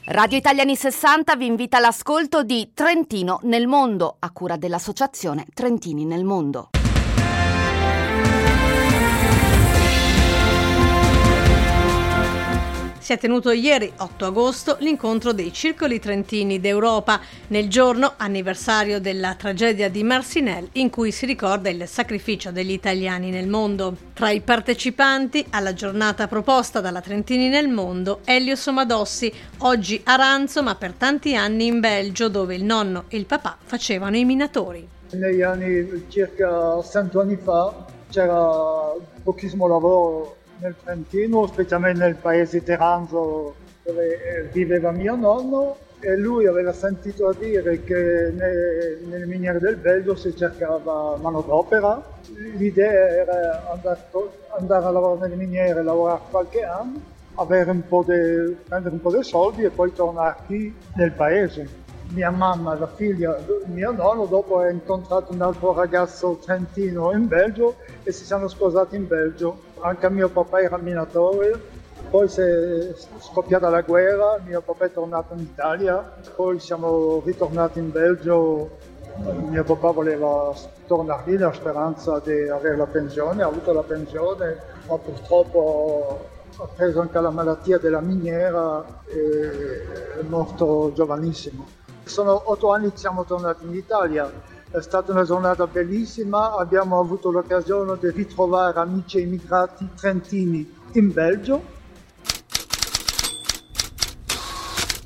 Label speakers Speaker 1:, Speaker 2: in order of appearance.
Speaker 1: Radio Italiani 60 vi invita all'ascolto di Trentino nel mondo, a cura dell'associazione Trentini nel mondo.
Speaker 2: Si è tenuto ieri, 8 agosto, l'incontro dei circoli trentini d'Europa, nel giorno anniversario della tragedia di Marcinelle, in cui si ricorda il sacrificio degli italiani nel mondo. Tra i partecipanti alla giornata proposta dalla Trentini nel mondo, Elio Somadossi, oggi a Ranzo ma per tanti anni in Belgio, dove il nonno e il papà facevano i minatori.
Speaker 3: Negli anni circa 100 anni fa c'era pochissimo lavoro nel Trentino, specialmente nel paese di Ranzo dove viveva mio nonno, e lui aveva sentito dire che nelle miniere del Belgio si cercava manodopera. L'idea era andare a lavorare nelle miniere, lavorare qualche anno, prendere un po' di soldi e poi tornare qui nel paese. Mia mamma, la figlia di mio nonno, dopo ha incontrato un altro ragazzo trentino in Belgio e si sono sposati in Belgio. Anche mio papà era minatore, poi si è scoppiata la guerra, mio papà è tornato in Italia, poi siamo ritornati in Belgio. Mio papà voleva tornare lì nella speranza di avere la pensione, ha avuto la pensione, ma purtroppo ha preso anche la malattia della miniera e è morto giovanissimo. Sono 8 anni che siamo tornati in Italia. È stata una giornata bellissima, abbiamo avuto l'occasione di ritrovare amici immigrati trentini in Belgio